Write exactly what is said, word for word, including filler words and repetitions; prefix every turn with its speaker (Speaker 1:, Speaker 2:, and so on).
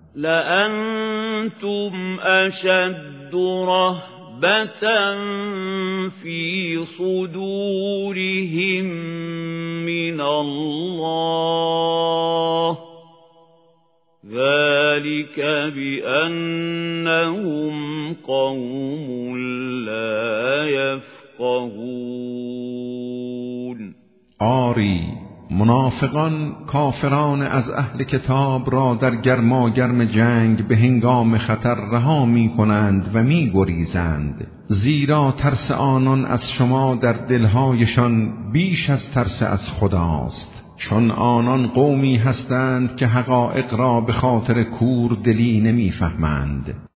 Speaker 1: لأنتم أشد رهبة في صدورهم من الله ذلك بأنهم قوم لا يفقهون.
Speaker 2: آری منافقان کافران از اهل کتاب را در گرماگرم جنگ به هنگام خطر رها می کنند و می گریزند، زیرا ترس آنان از شما در دلهایشان بیش از ترس از خداست، چون آنان قومی هستند که حقایق را به خاطر کور دلی نمی فهمند.